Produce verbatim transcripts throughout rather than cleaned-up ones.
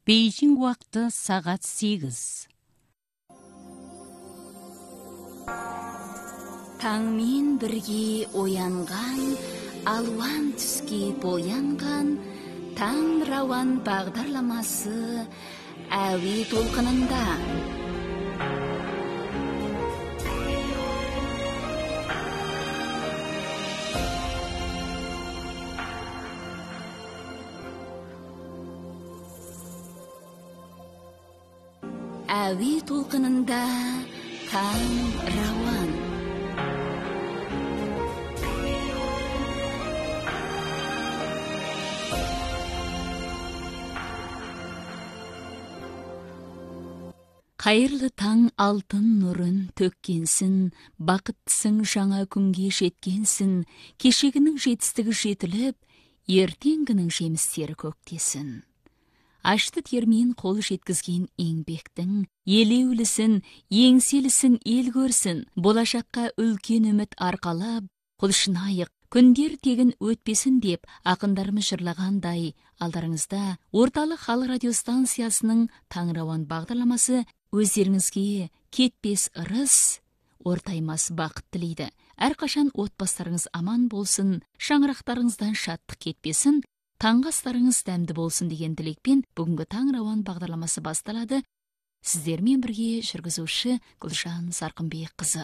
Бейжің уақыты сағат сегіз. Таңмен бірге оянған, алуан түске боянған, таң рауан бағдарламасы әуе толқынында. Әуе толқынында таң рауан. Қайырлы таң алтын нұрын төккенсін, бақыттысың жаңа күнге жеткенсін, кешегінің жетістігі жетіліп, ертеңгінің жемістері көктесін. Ашты термен қол жеткізген еңбектің, елеулісін, еңселісін ел көрсін, болашаққа үлкен үміт арқалап, құлшынайық, күндер тегін өтпесін деп ақындарымыз жырлағандай, алдарыңызда орталық халық радиостанциясының Таңрауан бағдарламасы өздеріңізге кетпес ырыс, ортаймас бақыт тілейді. Әрқашан отбасыларыңыз аман болсын, шаңырақтарыңыздан шаттық кетпесін, таңғастарыңыз дәмді болсын деген тілекпен бүгінгі Таңрауан бағдарламасы басталады. Сіздермен бірге жүргізуші Гүлжан Сарқынбекқызы.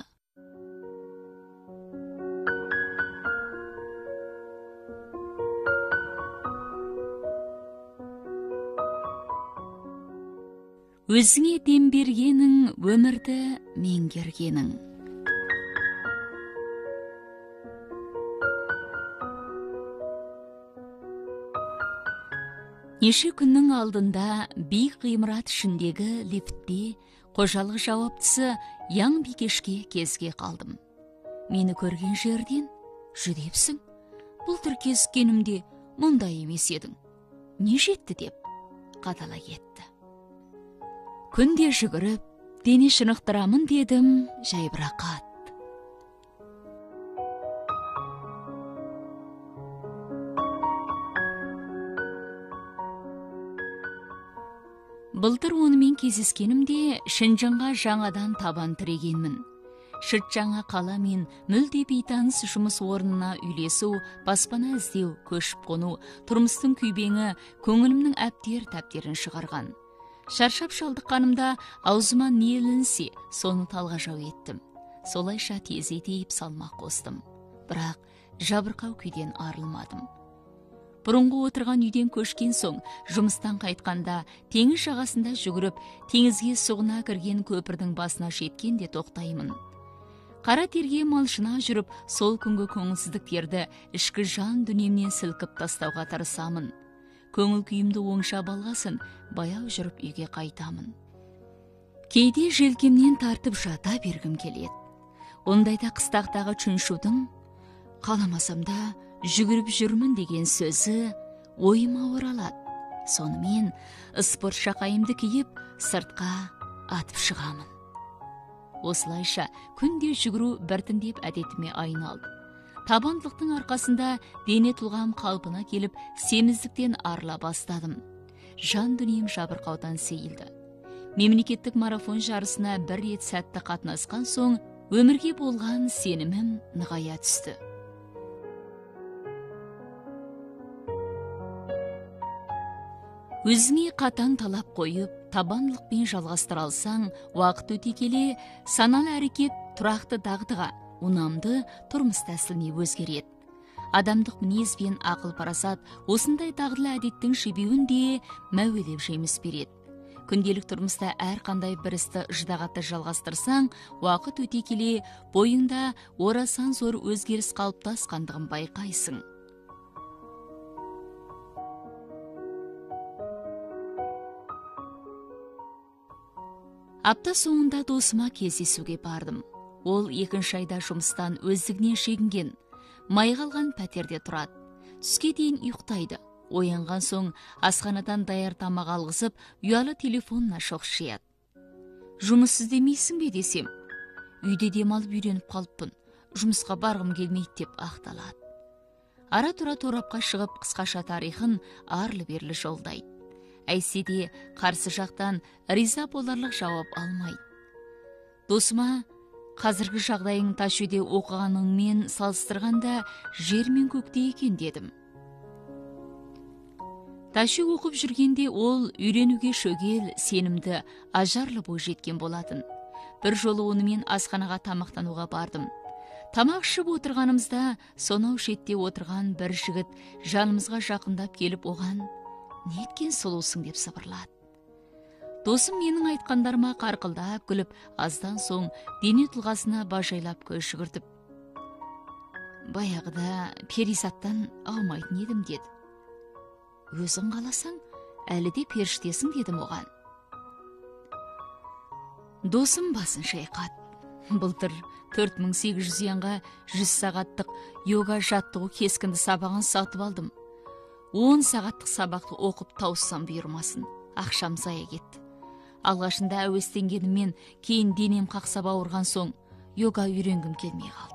Өзіңе дем бергенің, өмірді меңгергенің. Неше күннің алдында биік ғимарат ішіндегі лифтте қожалық жауаптысы Яң Бикешке кезге қалдым. Мені көрген жерден жүдепсің, бұл түр кезгенімде мұндай емес едің. Не жетті деп қадала кетті. Күнде жүгіріп, дене шынықтырамын дедім, жайбырақат. Былтыр онымен кездескенімде Шынжыңға жаңадан табан тірегенмін. Шыт жаңа қала мен мүлде бейтаныс жұмыс орнына үйлесу, баспана іздеу, көшіп қону, тұрмыстың күйбеңі көңілімнің әптер тәптерін шығарған. Шаршап шалдыққанымда аузыма не ілінсе, соны талғажау еттім. Солайша тез етейіп салмақ қостым. Бірақ жабырқау күйден арылмадым. Бұрынғы отырған үйден көшкен соң, жұмыстан қайтқанда, теңіз жағасында жүгіріп, теңізге сұғына кірген көпірдің басына жеткенде тоқтаймын. Қара терге малшына жүріп, сол күнгі көңілсіздіктерді ішкі жан дүниемнен сілкіп тастауға тырысамын. Көңіл күйімді оңшап алғасын, баяу жүріп үйге қайтамын. Кейде желкемнен тартып жата бергім келеді. Ондайда қыстақтағы чүншудің, қаламасамда жүгіріп жүрмін деген сөзі ойыма оралады. Сонымен спорт шақайымды киіп, сыртқа атып шығамын. Осылайша күнде жүгіру біртіндеп әдетіме айналды. Табандылықтың арқасында дене тұлғам қалпына келіп, семіздіктен арыла бастадым. Жан дүнием жабырқаудан сейілді. Мемлекеттік марафон жарысына бір рет сәтті қатынасқан соң, өмірге болған сенімім нығая түсті. Өзіңе қатаң талап қойып, табандылықпен жалғастыра алсаң, уақыт өте келе саналы әрекет тұрақты дағдыға, ұнамды тұрмыс тәсіліне өзгереді. Адамдық мінез бен ақыл парасат осындай дағдылы әдеттің жебеуін де мәуелеп жеміс береді. Күнделік тұрмыста әрқандай бір істі ждағатты жалғастырсаң, уақыт өте келе бойыңда орасан зор өзгеріс қалыптасқандығын байқайсың. Апта соңында досыма кездесуге бардым. Ол екінші айда жұмыстан өздігінен шегінген. Майға алған пәтерде тұрады. Түске дейін ұйықтайды. Оянған соң асханадан даяр тамақ алғызып, ұялы телефонына шоқшияды. Жұмыс іздемейсің бе десем, үйде демалып үйреніп қалыппын. Жұмысқа барғым келмейді деп ақталады. Ара тұра торапқа шығып қысқаша тарихын арлы-берлі жолдайды. әйтсе де қарсы жақтан риза боларлық жауап алмайды. Досыма, қазіргі жағдайың Ташуде оқығаныңмен салыстырғанда жер мен көктей екен дедім. Ташу оқып жүргенде ол үйренуге шөгел, сенімді, ажарлы бой жеткен болатын. Бір жолы онымен асханаға тамақтануға бардым. Тамақ ішіп отырғанымызда сонау шетте отырған бір жігіт жанымызға жақындап келіп оған «Неткен сұлусың» деп сыбырлады. Досым менің айтқандарыма қарқылдап күліп, аздан соң дене тұлғасына бажайлап көз жүгіртіп, «Баяғыда перизаттан аумайтын едім» деді. «Өзің қаласаң, әлі де періштесің» дедім оған. Досым басын шайқады. Былтыр төрт мың сегіз жүз янға жүз сағаттық йога жаттығу кескінді сабағын сатып алдым. он сағаттық сабақты оқып тауыссам бұйырмасын. Ақшам зая кетті. Алғашында әуестенгеніммен, кейін денем қақсап ауырған соң йога үйренгім келмей қалды.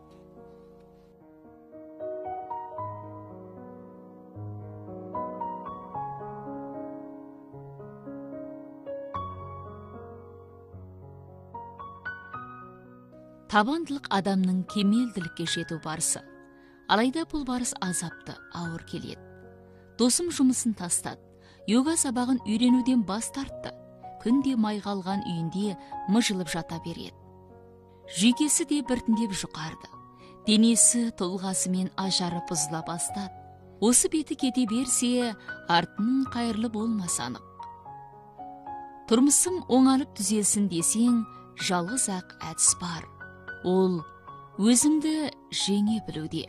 Табандылық адамның кемелділікке жету барысы. Алайда бұл барыс азапты, ауыр келеді. Досым жұмысын тастады. Йога сабағын үйренуден бас тартты. Күнде майға алған үйінде мыжылып жата береді. Жүйкесі де біртіндеп жұқарды. Денесі тұлғасымен ажары бұзыла бастады. Осы беті кете берсе, артының қайырлы болмас анық. Тұрмысым оңалып түзелсін десең, жалғыз ақ әдіс бар. Ол өзіңді жеңе білуде.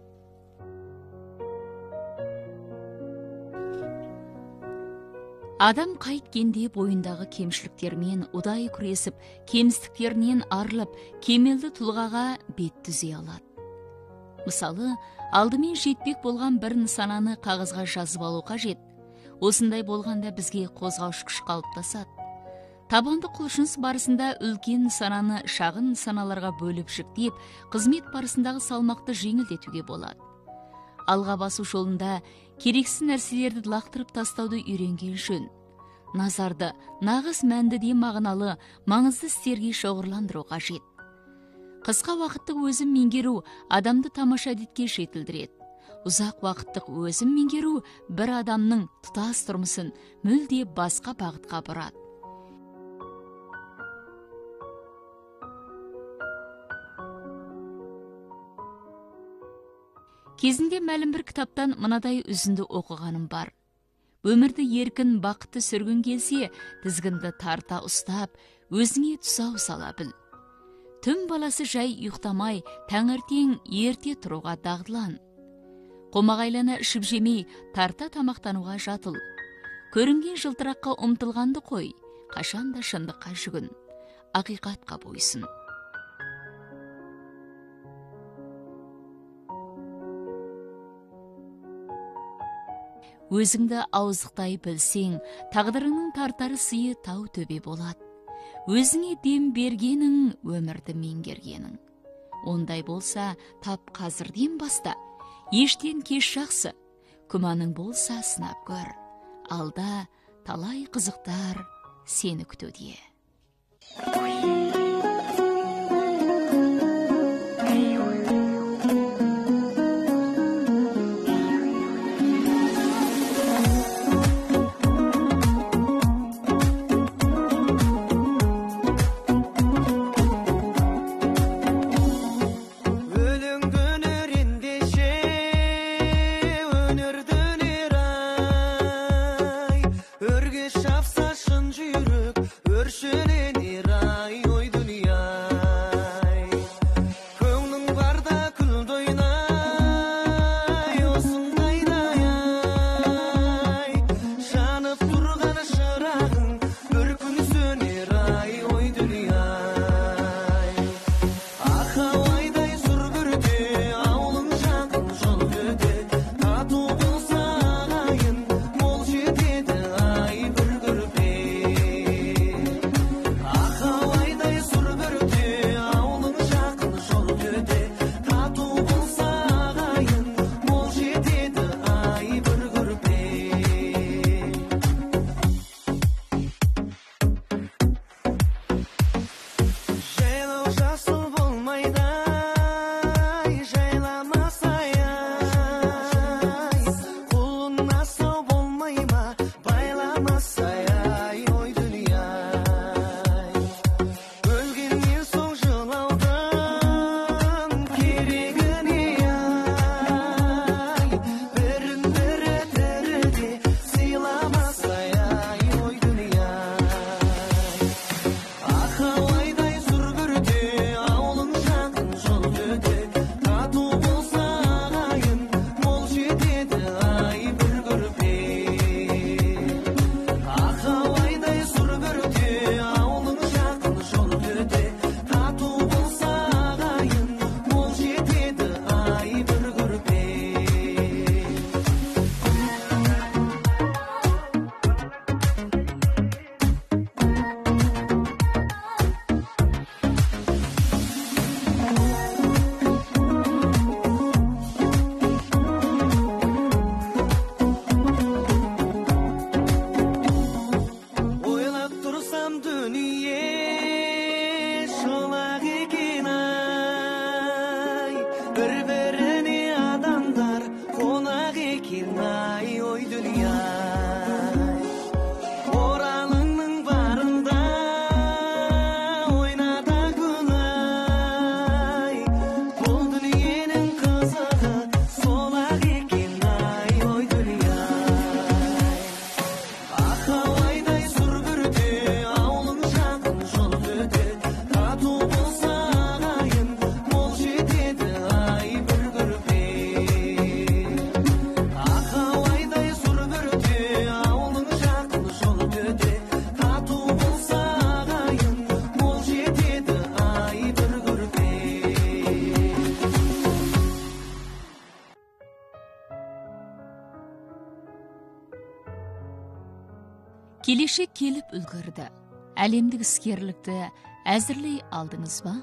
Адам қайткенде бойындағы кемшіліктермен ұдайы күресіп, кемістіктерінен арылып, кемелді тұлғаға бет түзе алады. Мысалы, алдымен жетпек болған бір нысананы қағазға жазып алу қажет. Осындай болғанда бізге қозғаушы күш қалыптасады. Табанды құлшыныс барысында үлкен нысананы шағын нысаналарға бөліп жіктеп, қызмет барысындағы салмақты жеңілдетуге болады. Алға басу жолында керексіз нәрселерді лақтырып тастауды үйренген жөн. Назарды нағыз мәнді де мағыналы, маңызды істерге шоғырландыру қажет. Қысқа уақыттық өзім меңгеру адамды тамаша әдетке жетілдіреді. Ұзақ уақыттық өзім меңгеру бір адамның тұтас тұрмысын мүлде басқа бағытқа бұрады. Кезінде мәлім бір кітаптан мынадай үзінді оқығаным бар. Өмірді еркін, бақытты сүргін келсе, тізгінді тарта ұстап, өзіңе тұсау сала біл. Түн баласы жай ұйықтамай, таңертең ерте тұруға дағдылан. Қомағайлана ішіп жемей, тарта тамақтануға жатыл. Көрінген жылтыраққа ұмтылғанды қой, қашанда шындыққа жүгін, ақиқатқа бойсын. Өзіңді ауыздықтай білсең, тағдырыңның тартары сыйы тау төбе болады. Өзіңе дем бергенің, өмірді меңгергенің. Ондай болса, тап қазірден баста, ештен кеш жақсы. Күмәнің болса сынап көр. Алда талай қызықтар сені күтуде. Өрге шапса шын жүйрік, өршеленер ай ой. Келешек келіп үлгерді. Әлемдік іскерлікті әзірлей алдыңыз ба?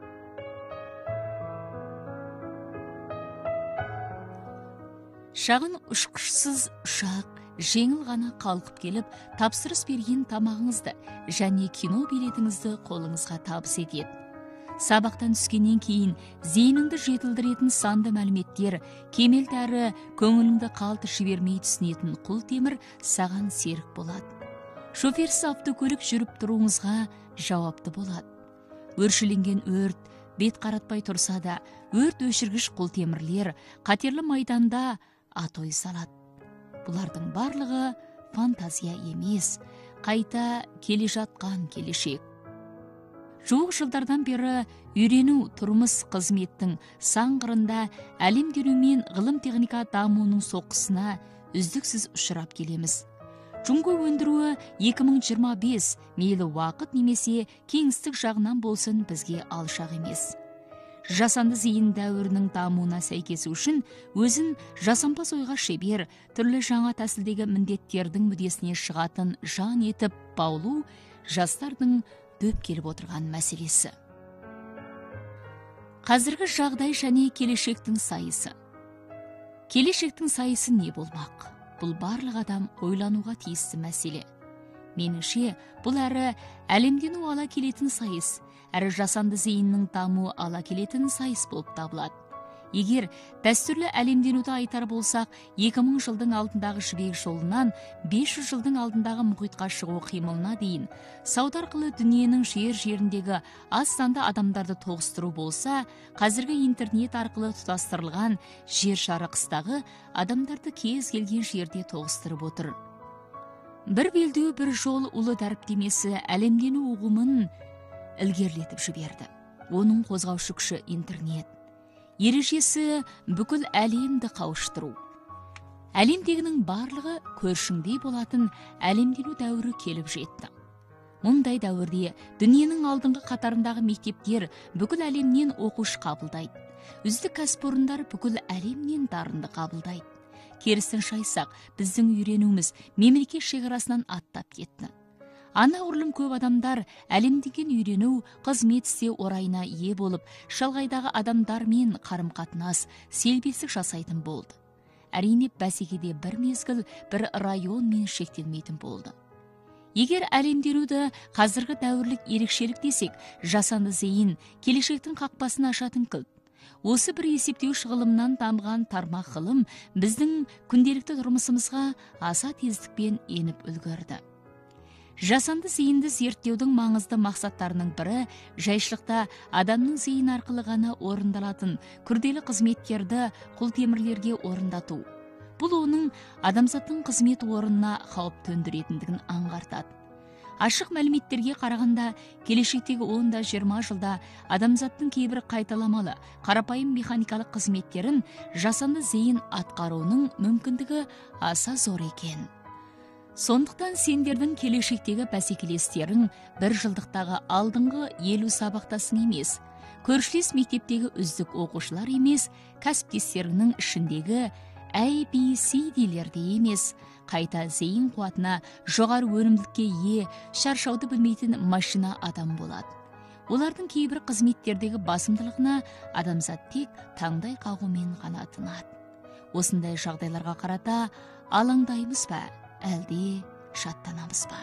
Шағын ұшқышсыз ұшақ жеңіл ғана қалқып келіп, тапсырыс берген тамағыңызды және кино билетіңізді қолыңызға табыс етеді. Сабақтан түскеннен кейін зейініңді жетілдіретін санды мәліметтер, кемел әрі көңіліңді қалты жібермей түсінетін құл темір саған серік болады. Шоферсіз автокөлік жүріп тұруыңызға жауапты болады. Өршіленген өрт, бет қаратпай тұрса да, өрт өшіргіш құл темірлер қатерлі майданда атой салады. Бұлардың барлығы фантазия емес, қайта келе жатқан келешек. Жуық жылдардан бері үйрену, тұрмыс, қызметтің сан қырында әлемдену мен ғылым техника дамуының соққысына үздіксіз ұшырап келеміз. Жұңғы өндіруі екі мың жиырма бес мейлі уақыт немесе кеңістік жағынан болсын бізге алшақ емес. Жасанды зейін дәуірінің дамуына сәйкес үшін өзін жасампаз ойға шебер, түрлі жаңа тәсілдегі міндеттердің мүдесіне шығатын жан етіп баулу жастардың дөп келіп отырған мәселесі. Қазіргі жағдай және келешектің сайысы. Келешектің сайысы не болмақ? Бұл барлық адам ойлануға тиісті мәселе. Меніңше, бұл әрі әлемдену ала келетін сайыс, әрі жасанды зейіннің дамуы ала келетін сайыс болып табылады. Егер дәстүрлі әлемденуді айтар болсақ, екі мың жылдың алдындағы жібек жолынан бес жүз жылдың алдындағы мұхитқа шығу қимылына дейін, сауда арқылы дүниенің жер-жеріндегі аз санды адамдарды тоғыстыру болса, қазіргі интернет арқылы тұтастырылған жер шары қыстағы адамдарды кез келген жерде тоғыстырып отыр. Бір белдеу бір жол ұлы дәріптемесі әлемдену ұғымын ілгерілетіп жіберді. Оның қозғаушы күші интернет. Ережесі бүкіл әлемді қауыштыру. Әлемдегінің барлығы көршіңдей болатын әлемдену дәуірі келіп жетті. Мұндай дәуірде дүниенің алдыңғы қатарындағы мектептер бүкіл әлемнен оқушы қабылдайды. Үздік кәсіпорындар бүкіл әлемнен дарынды қабылдайды. Керісін шайсақ, біздің үйренуіміз мемлекет шекарасынан аттап кетті. Анағұрлым көп адамдар әлемдеген үйрену, қызмет істеу орайына ие болып, шалғайдағы адамдармен қарым-қатынас, селбесік жасайтын болды. Әрине бәсекеде бір мезгіл, бір районмен шектелмейтін болды. Егер әлемденуді қазіргі дәуірлік ерекшелік десек, жасанды зейін келешектің қақпасын ашатын кілт. Осы бір есептеуіш ғылымнан дамыған тармақ ғылым біздің күнделікті тұрмысымызға аса тездікпен еніп үлгерді. Жасанды зейінді зерттеудің маңызды мақсаттарының бірі жайшылықта адамның зейін арқылы ғана орындалатын күрделі қызметтерді құлтемірлерге орындату. Бұл оның адамзаттың қызмет орнына қауіп төндіретіндігін аңғартады. Ашық мәліметтерге қарағанда, келешектегі онда жиырма жылда адамзаттың кейбір қайталамалы, қарапайым механикалық қызметтерін жасанды зейін атқаруының мүмкіндігі аса зор екен. Сондықтан сендердің келешектегі бәсекелестерің бір жылдықтағы алдыңғы елу сабақтасың емес, көршілес мектептегі үздік оқушылар емес, кәсіптестерінің ішіндегі әй би си дилерде емес, қайта зейін қуатына жоғары өнімділікке ие, шаршауды білмейтін машина адам болады. Олардың кейбір қызметтердегі басымдылығына адамзат тек таңдай қағумен ғана тынады. Осындай жағдайларға қарата алаңдаймыз ба, әлде шаттанамыз ба?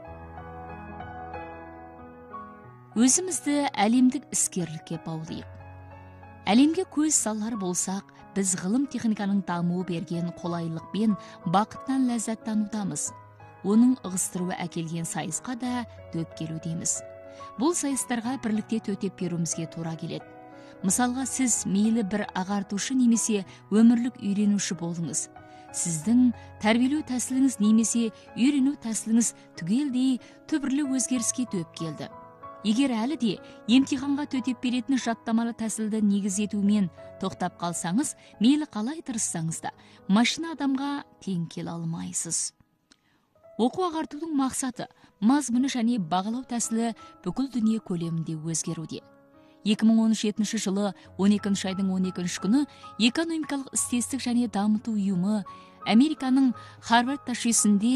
Өзімізді әлемдік іскерлікке баулайық. Әлемге көз салар болсақ, біз ғылым техниканың дамуы берген қолайлықпен бақыттан ләззаттанудамыз. Оның ығыстыруы әкелген сайысқа да дөп келудеміз. Бұл сайыстарға бірлікте төтеп беруімізге тура келеді. Мысалға, сіз мейлі бір ағартушы немесе өмірлік үйренуші болыңыз. Сіздің тәрбиелеу тәсіліңіз немесе үйрену тәсіліңіз түгелдей түбірлі өзгеріске дөп келді. Егер әлі де емтиханға төтеп беретін жаттамалы тәсілді негіз етумен тоқтап қалсаңыз, мейлі қалай тырыссаңыз да, машина адамға тең келе алмайсыз. Оқу ағартудың мақсаты, мазмұны және бағалау тәсілі бүкіл дүние көлемінде өзгеруде. екі мың он жетінші жылы он екінші айдың он екінші күні экономикалық істестік және дамыту ұйымы Американың Харвард ташисінде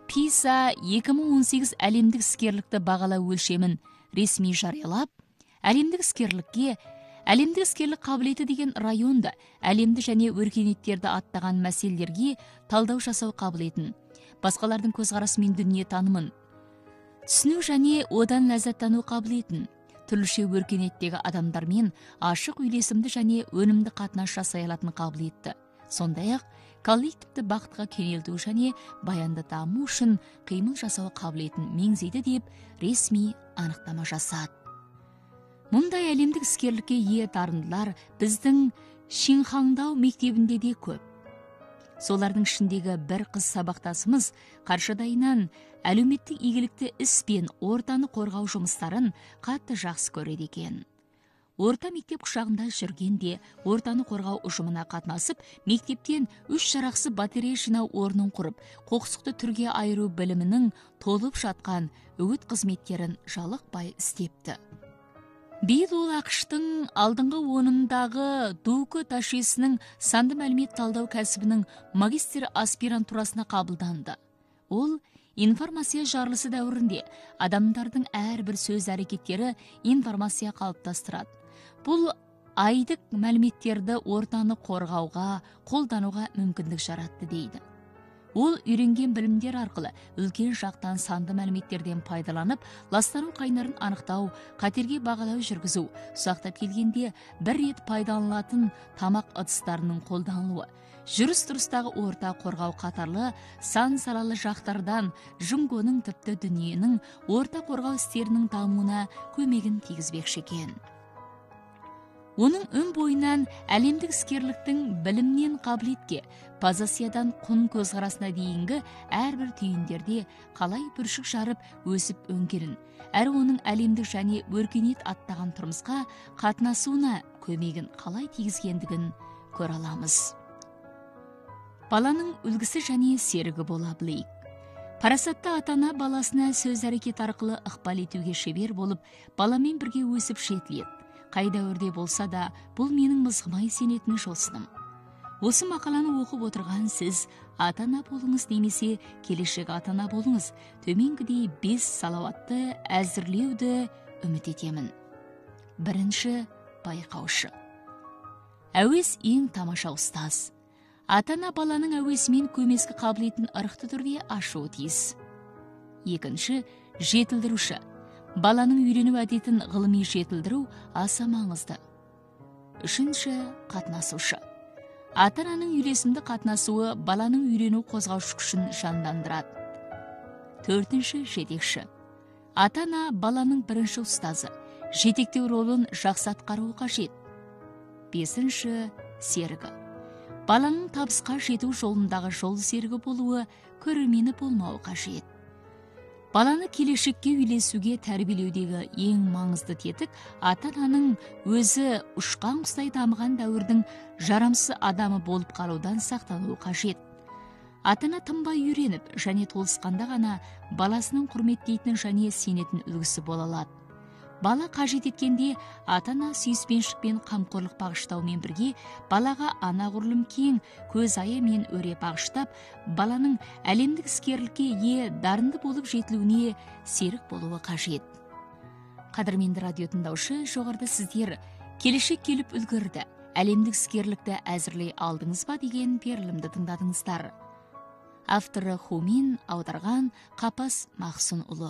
писа екі мың он сегіз әлемдік іскерлікті бағалау өлшемін ресми жариялап, әлемдік іскерлікке, әлемдік іскерлік қабілеті деген районда әлемді және өркениеттерді аттаған мәселелерге талдау жасау қабілетін, басқалардың көзқарасы мен дүние танымын, түсіну және одан ләззаттану қабілетін, түрліше өркениеттегі адамдармен ашық үйлесімді және өнімді қатынас жасай алатын қабілетті, сондай-ақ коллективті бақытқа кенелту және баянды даму үшін қимыл жасау қабілетін меңзейді деп ресми анықтама жасады. Мұндай әлемдік іскерлікке ие дарындылар біздің Шинхаңдау мектебінде де көп. Солардың ішіндегі бір қыз сабақтасымыз қаршадайынан әлеуметтік игілікті іс пен ортаны қорғау жұмыстарын қатты жақсы көреді екен. Орта мектеп құшағында жүргенде ортаны қорғау ұжымына қатынасып, мектептен үш жарақсы батарея жинау орнын құрып, қоқсықты түрге айыру білімінің толып жатқан үгіт қызметтерін жалықпай істепті. Биыл ол ақштың алдыңғы онындағы Дуку Ташесінің санды мәлімет талдау кәсібінің магистр аспирантурасына қабылданды. Ол информация жарылысы дәуірінде адамдардың әрбір сөз әрекеттері информация қалыптастырады. Бұл айдық мәліметтерді ортаны қорғауға, қолдануға мүмкіндік жаратты дейді. Ол үйренген білімдер арқылы үлкен жақтан санды мәліметтерден пайдаланып, ластану қайнарын анықтау, қатерге бағалау жүргізу, ұсақтап келгенде бір рет пайдаланылатын тамақ ыдыстарының қолданылуы, жүріс-тұрыстағы орта қорғау қатарлы сан салалы жақтардан жұңгоның тіпті дүниенің орта қорғау істерінің дамуына көмегін тигізбекші екен. Оның өн бойынан әлемдік іскерліктің білімнен қабілетке, позициядан құн көзқарасына дейінгі әрбір түйіндерде қалай бүршік жарып өсіп өңгерін, әрі оның әлемдік және өркениет аттаған тұрмысқа қатынасуына көмегін қалай тигізгендігін көре аламыз. Баланың үлгісі және серігі бола білейік. Парасатты атана баласына сөз әрекет арқылы ықпал етуге шебер болып, баламен бірге өсіп жетіледі. Қай дәуірде болса да, бұл менің мызғымай сенетін жосыным. Осы мақаланы оқып отырған сіз ата-ана болыңыз немесе келешек ата-ана болыңыз, төменгідей бес салауатты әзірлеуді үміт етемін. Бірінші, байқаушы. Әуес ең тамаша ұстаз. Ата-ана баланың әуесімен көмескі қабілетін ырықты түрде ашуы тиіс. Екінші, жетілдіруші. Баланың үйрену әдетін ғылыми жетілдіру аса маңызды. Үшінші, қатынасушы. Ата-ананың үйлесімді қатынасуы баланың үйрену қозғаушы күшін жандандырады. Төртінші, жетекші. Ата-ана баланың бірінші ұстазы. Жетектеу ролын жақсы атқаруы қажет. Бесінші, серігі. Баланың табысқа жету жолындағы жол серігі болуы, көрермені болмауы қажет. Баланы келешекке үйлесуге тәрбиелеудегі ең маңызды тетік ата-ананың өзі ұшқан құстай дамыған дәуірдің жарамсыз адамы болып қалудан сақтануы қажет. Ата-ана тынбай үйреніп және толысқанда ғана баласының құрметтейтін және сенетін үлгісі бола алады. Бала қажет еткенде ата-ана сүйіспеншілікпен қамқорлық бағыштаумен бірге балаға анағұрлым кең көз айы мен өре бағыштап, баланың әлемдік іскерлікке ие дарынды болып жетілуіне серік болуы қажет. Қадірменді радио тыңдаушы, жоғарыда сіздер келешек келіп үлгерді, әлемдік іскерлікті әзірлей алдыңыз ба деген берілімді тыңдадыңыздар. Авторы Хумин, аударған Қапас Мақсұнұлы.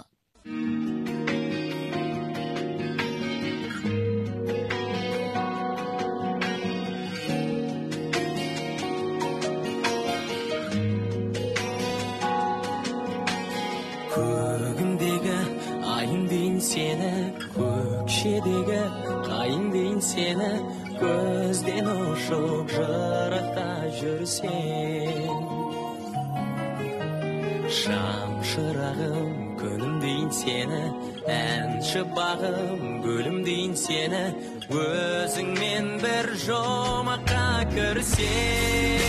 Көгіндегі айың дейін сені, көкшедегі қайың дейін сені, көзден ұшып жырақта жүрсең. Шам шырағым күнім дейін сені, әнші бағым гүлім дейін сені, өзіңмен бір жұмаққа кірсең.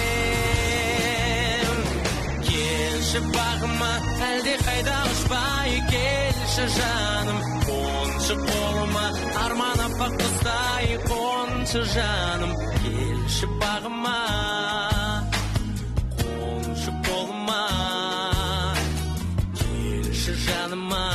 Келші бағыма әлде қайда ұшпай, келші жаным, қоншы қолыма арман аппақ құстай, қоншы жаным, келші бағыма, қоншы қолыма. жаныма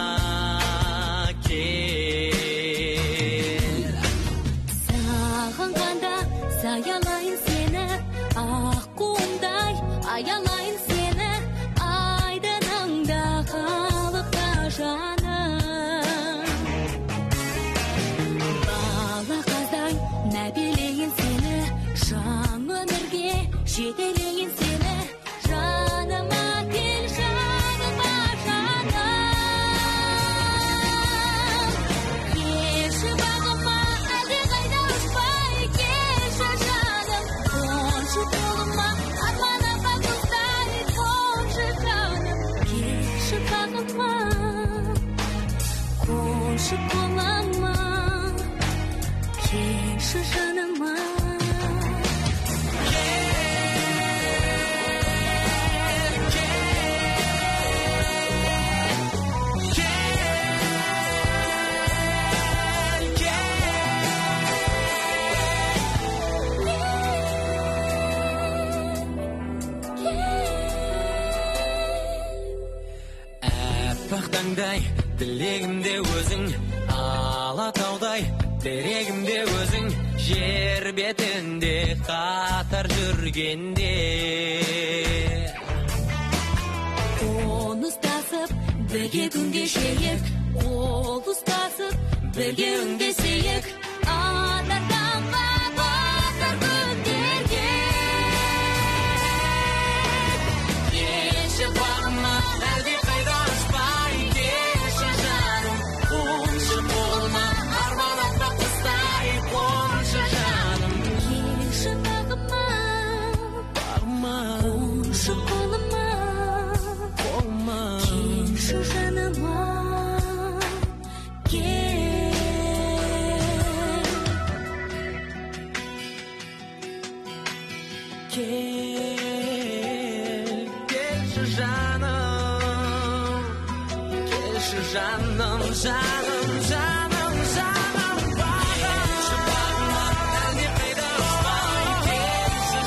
кел. Сағынғанда саялайын сені, аққуымдай аялайын сені, айдыныңда қалықта жаным. Балақаздай мәпелейін сені, жаң өмірге жетелейін сені, жаныма кел, жаныма жаным. Келші бағыма, әлдеқайда ұшпай, келші жаным. Қоншы қолыма, арманыма құстай, қоншы жаным. Келші бағыма, қоншы қолыма, келші жаныма. Таңдай тілегімде өзің, алатаудай терегімде өзің, жер бетінде қатар жүргенде. Қол ұстасып бірге күн кешейік, қол ұстасып бірге үндесейік, анарданға батыр күндерге. Келші бағыма, әлдеқайда ұшпай, келші жаным. Қоншы қолыма, арман аппақ құстай, қоншы жаным. Келші бағыма, Бағыма, қоншы қолыма, қолыма, келші жаныма. кел, келші жаным, келші жаным, жаным, жаным, жаным, бағым. Келші бағыма, әлдеқайда ұшпай, келші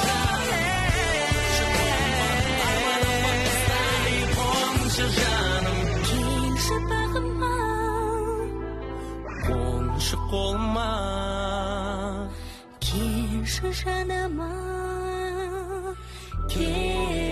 жаным. Қоншы жаным, Келші бағыма, қоншы қолыма, келші жаныма, кел.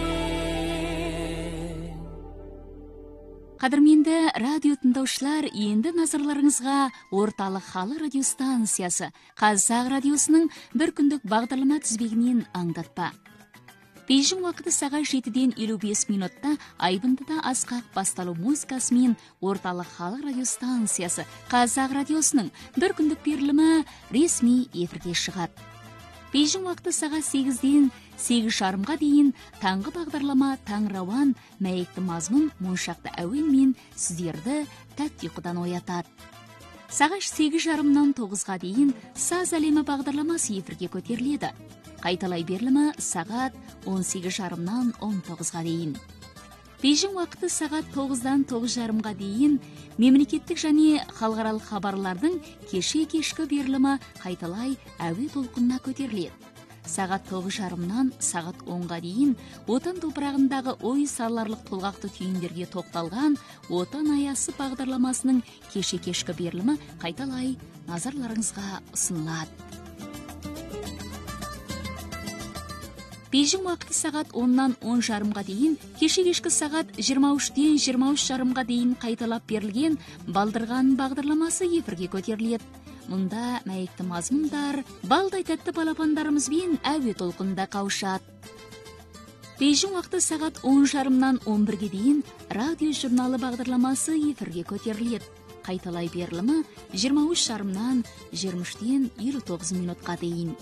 Қадірменді радио тыңдаушылар, енді назарларыңызға орталық халық радиостанциясы Қазақ радиосының бір күндік бағдарлама тізбегінен аңдатпа. Бейжің уақыты сағат жетіден елу бес минутта айбындыда асқақ басталу музыкасымен орталық халық радиостанциясы Қазақ радиосының бір күндік берілімі ресми эфирге шығады. Бейжің уақыты сағат сегізден сегіз жарымға дейін таңғы бағдарлама таң рауан мәйекті мазмұн моншақты әуенмен сіздерді тәтті ұйқыдан оятады. Сағат сегіз жарымнан тоғызға дейін саз әлемі бағдарламасы эфирге көтеріледі. Қайталай берілімі сағат он сегіз жарымнан он тоғызға дейін. Бейжің уақыты сағат тоғыздан тоғыз жарымға дейін мемлекеттік және халықаралық хабарлардың кеше кешкі берілімі қайталай әуе толқынына көтеріледі. Сағат тоғыз жарымнан сағат онға дейін отан топырағындағы ой саларлық толғақты түйіндерге тоқталған отан аясы бағдарламасының кеше кешкі берілімі қайталай назарларыңызға ұсынылады. Бейжің уақыты сағат оннан он жарымға дейін, кеше кешкі сағат жиырма үштен жиырма үш жарымға дейін қайталап берілген балдырған бағдарламасы эфирге көтеріледі. Мұнда мәйекті мазмұндар балдай тәтті балапандарымызбен әуе толқында қауышады. Бейжің уақыты сағат он жарымнан он бірге дейін радио журналы бағдарламасы эфирге көтеріледі. Қайталай берілімі жиырма үш жарымнан жиырма үштен елу тоғыз минутқа дейін.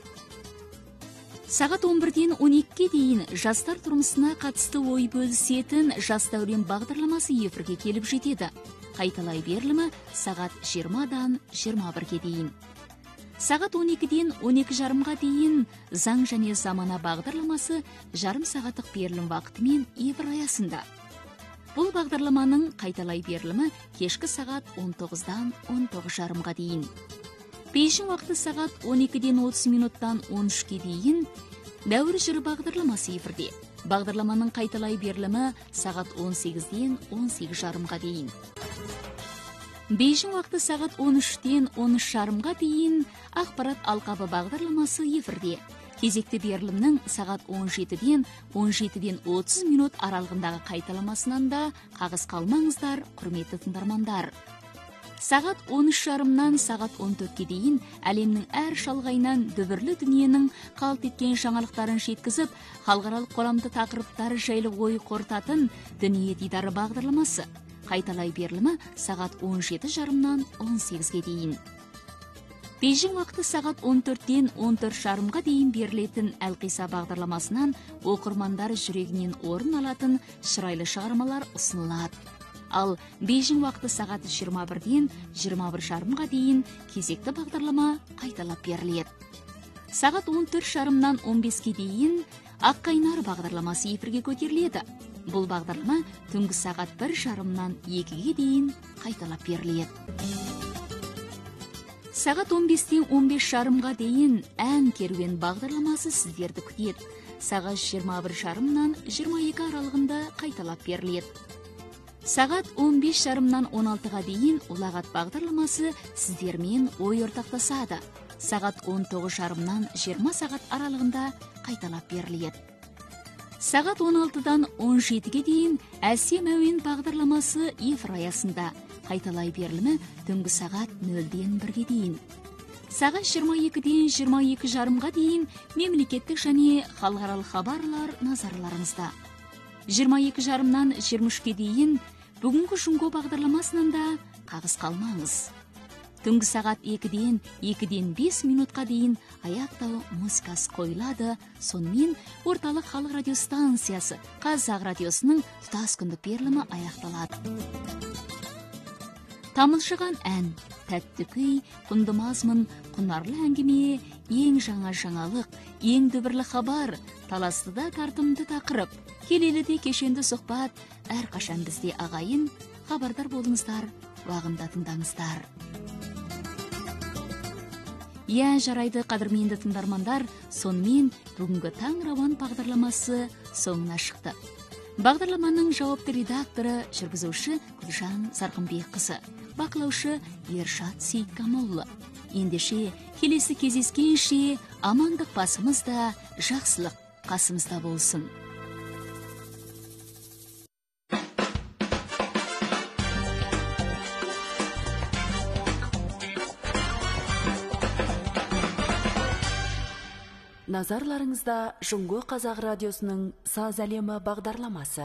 Сағат он бірден он екіге дейін жастар тұрмысына қатысты ой бөлісетін жас дәурен бағдарламасы эфирге келіп жетеді. Қайталай берілімі сағат жиырмадан жиырма бірге дейін. Сағат он екіден он екі жарымға дейін заң және замана бағдарламасы жарым сағаттық берілім вақытымен эфир аясында. Бұл бағдарламаның қайталай берілімі кешкі сағат он тоғыздан он тоғыз жарымға дейін. Бейжің уақыты сағат он екіден отыз минуттан он үшке дейін дәуір жыры бағдарламасы эфирде. Бағдарламаның қайталай берілімі сағат он сегізден он сегіз жарымға дейін. Бейжің уақыты сағат он үштен он үш жарымға дейін ақпарат алқабы бағдарламасы эфирде. Кезекті берілімнің сағат он жетіден он жетіден отыз минут аралығындағы қайталамасынан да қағыс қалмаңыздар, құрметті тыңдармандар. Сағат он үш жарымнан сағат он төртке дейін әлемнің әр шалғайынан дүбірлі дүниенің қалт еткен жаңалықтарын жеткізіп, халықаралық қоғамды тақырыптары жайлы ой қорытатын дүние дидары бағдарламасы. Қайталай берілімі сағат он жеті жарымнан он сегізге дейін. Бейжің уақыты сағат он төрттен он төрт жарымға дейін берілетін әлқиса бағдарламасынан оқырмандар жүрегінен орын алатын шырайлы шығармалар ұсынылады. Ал Бейжің уақыты сағат жиырма бірден жиырма бір жарымға дейін кезекті бағдарлама қайталап беріледі. Сағат он төрт жарымнан он беске дейін Аққайнар бағдарламасы эфирге көтеріледі. Бұл бағдарлама түнгі сағат бір жарымнан екіге дейін қайталап беріледі. Сағат он бестен он бес жарымға дейін ән керуен бағдарламасы сіздерді күтеді. Сағат жиырма бір жарымнан жиырма екі аралығында қайталап беріледі. Сағат он бес жарымнан он алтыға дейін ұлағат бағдарламасы сіздермен ой ортақтасады. Сағат он тоғыз жарымнан жиырма сағат аралығында қайталап беріледі. Сағат он алтыдан он жетіге дейін әсем әуен бағдарламасы эфир аясында. Қайталай берілімі түнгі сағат нөлден бірге дейін. Сағат жиырма екіден жиырма екі жарымға дейін мемлекеттік және халықаралық хабарлар назарларыңызда. жиырма екі жарымнан жиырма үшке дейін бүгінгі жұңго бағдарламасынан да қағыс қалмаңыз. Түнгі сағат екіден екіден бес минутқа дейін аяқтау музыкасы қойылады. Сонымен орталық халық радиостанциясы Қазақ радиосының тұтас күндік берілімі аяқталады. Тамылжыған ән, тәтті күй, құнды мазмұн, құнарлы әңгіме, ең жаңа жаңалық, ең дүбірлі хабар, таластыда тартымды тақырып, келеліде кешенді сұхбат, әрқашан бізде ағайын, хабардар болыңыздар, уағында тыңдаңыздар. Иә, жарайды, қадірменді тыңдармандар, сонымен бүгінгі таң рауан бағдарламасы соңына шықты. Бағдарламаның жауапты редакторы, жүргізуші Гүлжан Сарқынбекқызы, бақылаушы Ершат Сейткамоллы. Ендеше келесі кездескенше амандық басымызда, жақсылық қасымызда болсын. Назарларыңызда Жұңго Қазақ радиосының Саз әлемі бағдарламасы.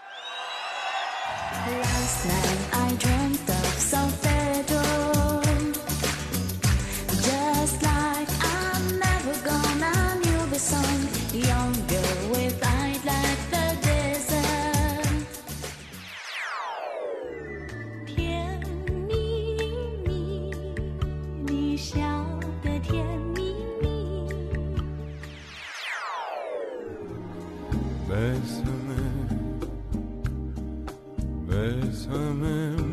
Last night I dreamt of solfeggio, just like I'm never gonna knew the song, younger with eyes like the desert. 甜蜜蜜，你笑得甜蜜蜜。 Bésame, bésame